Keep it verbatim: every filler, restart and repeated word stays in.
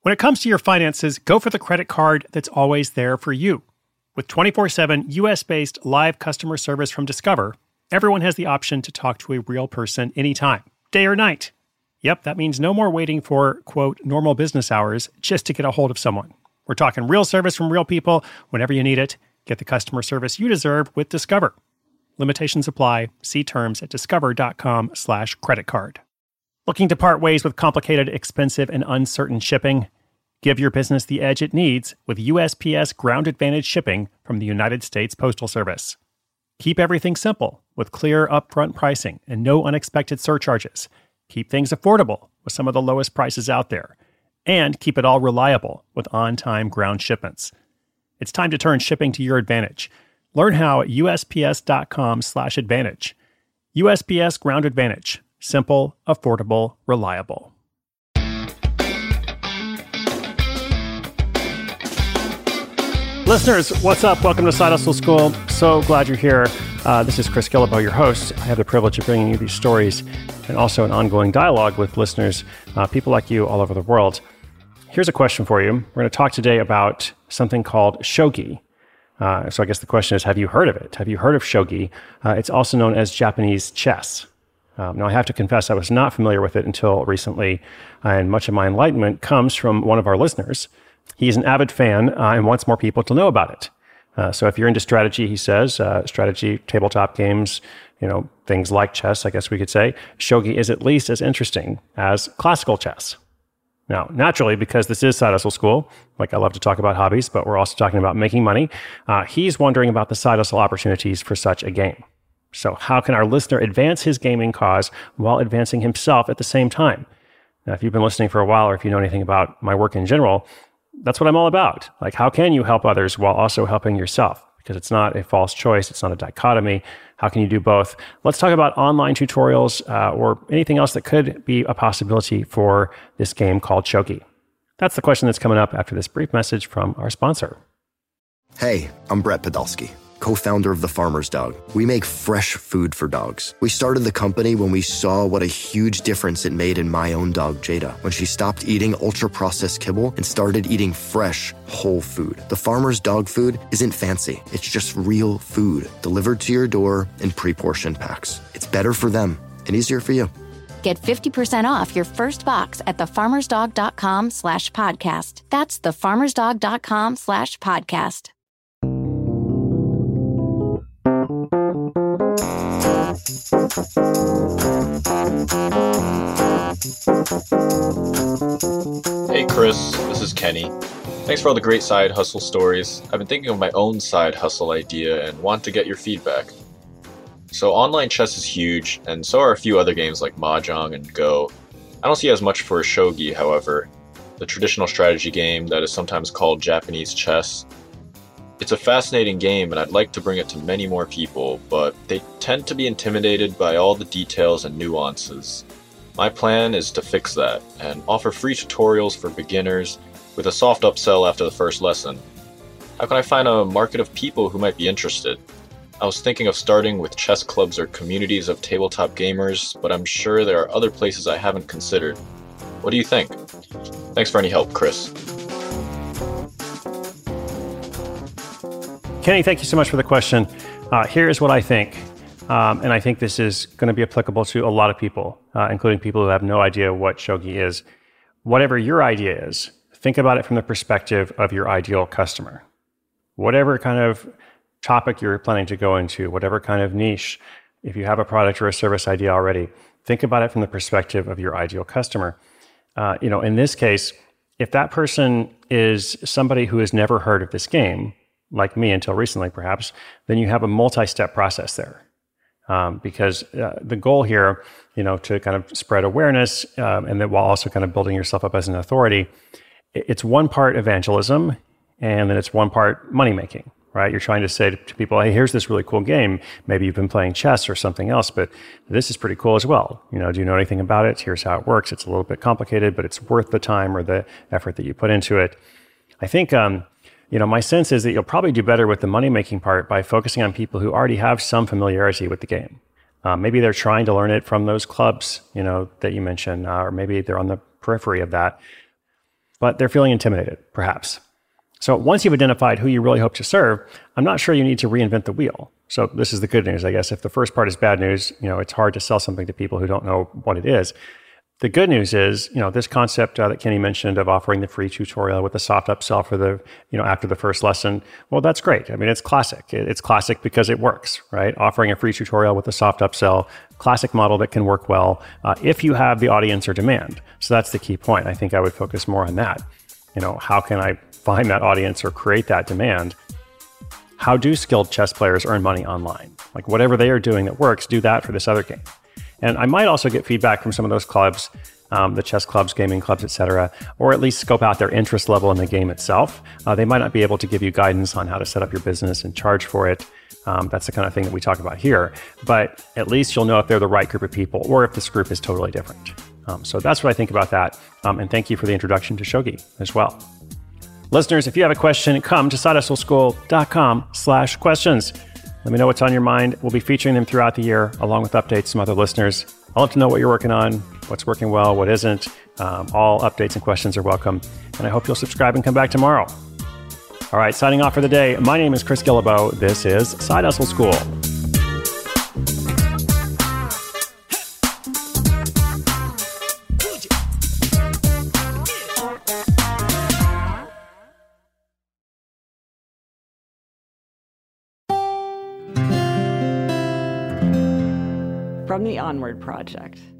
When it comes to your finances, go for the credit card that's always there for you. With twenty-four seven U S-based live customer service from Discover, everyone has the option to talk to a real person anytime, day or night. Yep, that means no more waiting for, quote, normal business hours just to get a hold of someone. We're talking real service from real people whenever you need it. Get the customer service you deserve with Discover. Limitations apply. See terms at discover.com slash credit card. Looking to part ways with complicated, expensive, and uncertain shipping? Give your business the edge it needs with U S P S Ground Advantage shipping from the United States Postal Service. Keep everything simple with clear upfront pricing and no unexpected surcharges. Keep things affordable with some of the lowest prices out there. And keep it all reliable with on-time ground shipments. It's time to turn shipping to your advantage. Learn how at USPS.com slash advantage. U S P S Ground Advantage. Simple, affordable, reliable. Listeners, what's up? Welcome to Side Hustle School. So glad you're here. Uh, this is Chris Guillebeau, your host. I have the privilege of bringing you these stories and also an ongoing dialogue with listeners, uh, people like you all over the world. Here's a question for you. We're going to talk today about something called shogi. Uh, so I guess the question is, have you heard of it? Have you heard of shogi? Uh, it's also known as Japanese chess. Um, now, I have to confess, I was not familiar with it until recently, and much of my enlightenment comes from one of our listeners. He's an avid fan uh, and wants more people to know about it. Uh, so if you're into strategy, he says, uh, strategy, tabletop games, you know, things like chess, I guess we could say, shogi is at least as interesting as classical chess. Now, naturally, because this is Side Hustle School, like I love to talk about hobbies, but we're also talking about making money, uh, he's wondering about the side hustle opportunities for such a game. So how can our listener advance his gaming cause while advancing himself at the same time? Now, if you've been listening for a while, or if you know anything about my work in general, that's what I'm all about. Like, how can you help others while also helping yourself? Because it's not a false choice. It's not a dichotomy. How can you do both? Let's talk about online tutorials uh, or anything else that could be a possibility for this game called shogi. That's the question that's coming up after this brief message from our sponsor. Hey, I'm Brett Podolsky, co-founder of The Farmer's Dog. We make fresh food for dogs. We started the company when we saw what a huge difference it made in my own dog, Jada, when she stopped eating ultra-processed kibble and started eating fresh, whole food. The Farmer's Dog food isn't fancy. It's just real food delivered to your door in pre-portioned packs. It's better for them and easier for you. Get fifty percent off your first box at thefarmersdog.com slash podcast. That's thefarmersdog.com slash podcast. Hey Chris, this is Kenny. Thanks for all the great side hustle stories. I've been thinking of my own side hustle idea and want to get your feedback. So online chess is huge, and so are a few other games like Mahjong and Go. I don't see as much for shogi, however, the traditional strategy game that is sometimes called Japanese chess. It's a fascinating game, and I'd like to bring it to many more people, but they tend to be intimidated by all the details and nuances. My plan is to fix that, and offer free tutorials for beginners with a soft upsell after the first lesson. How can I find a market of people who might be interested? I was thinking of starting with chess clubs or communities of tabletop gamers, but I'm sure there are other places I haven't considered. What do you think? Thanks for any help, Chris. Kenny, thank you so much for the question. Uh, here's what I think, um, and I think this is going to be applicable to a lot of people, uh, including people who have no idea what shogi is. Whatever your idea is, think about it from the perspective of your ideal customer. Whatever kind of topic you're planning to go into, whatever kind of niche, if you have a product or a service idea already, think about it from the perspective of your ideal customer. Uh, you know, in this case, if that person is somebody who has never heard of this game, like me until recently perhaps, then you have a multi-step process there. Um, because uh, the goal here, you know, to kind of spread awareness um, and then while also kind of building yourself up as an authority, it's one part evangelism and then it's one part money-making. Right? You're trying to say to people, hey, here's this really cool game. Maybe you've been playing chess or something else, but this is pretty cool as well. You know, do you know anything about it? Here's how it works. It's a little bit complicated, but it's worth the time or the effort that you put into it. I think, um, you know, my sense is that you'll probably do better with the money-making part by focusing on people who already have some familiarity with the game. Uh, maybe they're trying to learn it from those clubs, you know, that you mentioned, uh, or maybe they're on the periphery of that. but they're feeling intimidated, perhaps. So once you've identified who you really hope to serve, I'm not sure you need to reinvent the wheel. So this is the good news, I guess. If the first part is bad news, you know, it's hard to sell something to people who don't know what it is. The good news is, you know, this concept uh, that Kenny mentioned of offering the free tutorial with a soft upsell for the, you know, after the first lesson. Well, that's great. I mean, it's classic. It's classic because it works, right? Offering a free tutorial with a soft upsell, classic model that can work well uh, if you have the audience or demand. So that's the key point. I think I would focus more on that. You know, how can I find that audience or create that demand? How do skilled chess players earn money online? Like whatever they are doing that works, do that for this other game. And I might also get feedback from some of those clubs, um, the chess clubs, gaming clubs, et cetera, or at least scope out their interest level in the game itself. Uh, they might not be able to give you guidance on how to set up your business and charge for it. Um, that's the kind of thing that we talk about here. But at least you'll know if they're the right group of people or if this group is totally different. Um, so that's what I think about that. Um, and thank you for the introduction to Shogi as well. Listeners, if you have a question, come to sidehustleschool.com slash questions. Let me know what's on your mind. We'll be featuring them throughout the year, along with updates from other listeners. I'd love to know what you're working on, what's working well, what isn't. Um, all updates and questions are welcome. And I hope you'll subscribe and come back tomorrow. All right, signing off for the day. My name is Chris Guillebeau. This is Side Hustle School. From the Onward Project.